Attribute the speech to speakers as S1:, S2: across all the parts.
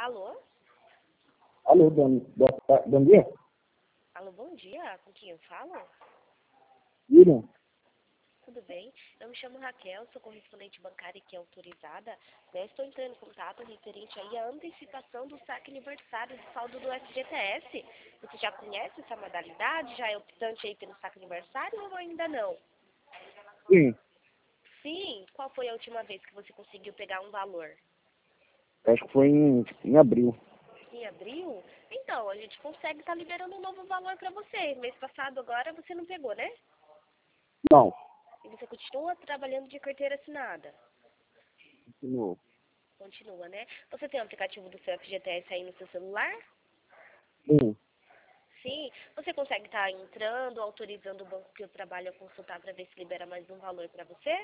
S1: Alô?
S2: Alô, bom dia?
S1: Alô, bom dia. Com quem eu falo?
S2: William?
S1: Tudo bem? Eu me chamo Raquel, sou correspondente bancária que é autorizada. Estou entrando em contato referente aí à antecipação do saque aniversário do saldo do FGTS. Você já conhece essa modalidade? Já é optante aí pelo saque aniversário ou ainda não?
S2: Sim,
S1: Sim. Qual foi a última vez que você conseguiu pegar um valor?
S2: acho que foi em abril.
S1: Em abril? Então, a gente consegue estar liberando um novo valor para você. Mês passado agora você não pegou, né?
S2: Não,
S1: E você continua trabalhando de carteira assinada?
S2: continuou.
S1: Continua, né? Você tem o aplicativo do seu FGTS aí no seu celular?
S2: Sim,
S1: Sim. Você consegue estar entrando, autorizando o banco que eu trabalho a consultar para ver se libera mais um valor para você?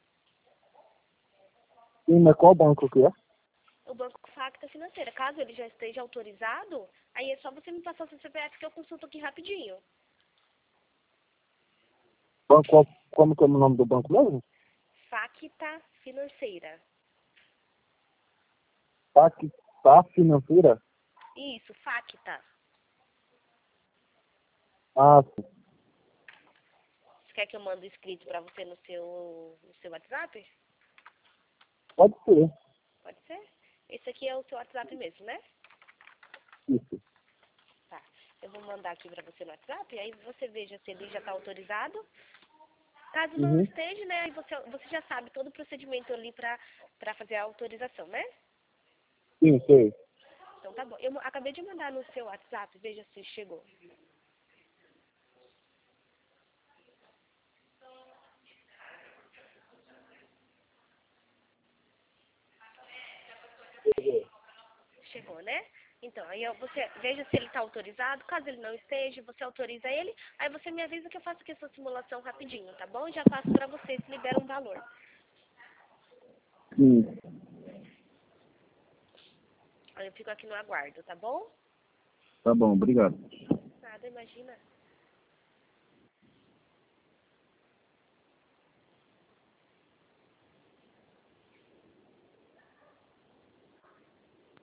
S2: sim, mas qual banco que é?
S1: O Banco Facta Financeira. Caso ele já esteja autorizado, aí é só você me passar o seu CPF que eu consulto aqui rapidinho.
S2: Como que é o nome do banco mesmo?
S1: Facta Financeira.
S2: Tá Financeira?
S1: Isso, Facta.
S2: Ah, sim.
S1: Você quer que eu mande escrito para você no seu WhatsApp?
S2: Pode ser.
S1: Pode ser? Esse aqui é o seu WhatsApp mesmo, né?
S2: Isso.
S1: Tá. Eu vou mandar aqui para você no WhatsApp, aí você veja se ele já está autorizado. Caso não
S2: Uhum.
S1: esteja, né, aí você já sabe todo o procedimento ali para fazer a autorização, né?
S2: Sim, sei.
S1: Então tá bom. Eu acabei de mandar no seu WhatsApp, veja se chegou. Chegou, né? Então, aí você veja se ele está autorizado. Caso ele não esteja, você autoriza ele. Aí você me avisa que eu faço aqui essa simulação rapidinho, tá bom? Já passo para você se libera um valor.
S2: Sim.
S1: Aí eu fico aqui no aguardo, tá bom?
S2: Tá bom, obrigado.
S1: Nada, imagina.